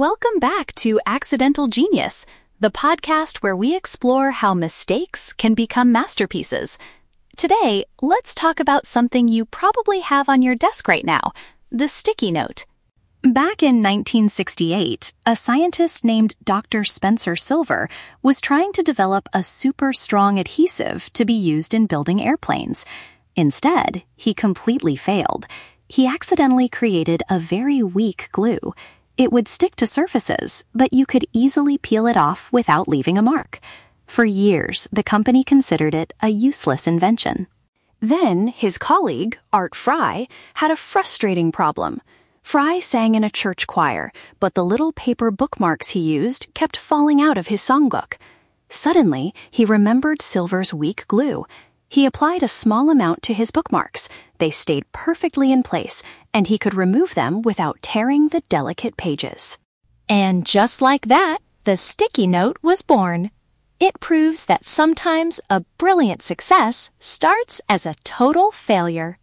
Welcome back to Accidental Genius, the podcast where we explore how mistakes can become masterpieces. Today, let's talk about something you probably have on your desk right now, the sticky note. Back in 1968, a scientist named Dr. Spencer Silver was trying to develop a super strong adhesive to be used in building airplanes. Instead, he completely failed. He accidentally created a very weak glue. It would stick to surfaces, but you could easily peel it off without leaving a mark. For years, the company considered it a useless invention. Then, his colleague, Art Fry, had a frustrating problem. Fry sang in a church choir, but the little paper bookmarks he used kept falling out of his songbook. Suddenly, he remembered Silver's weak glue. He applied a small amount to his bookmarks. They stayed perfectly in place, and he could remove them without tearing the delicate pages. And just like that, the sticky note was born. It proves that sometimes a brilliant success starts as a total failure.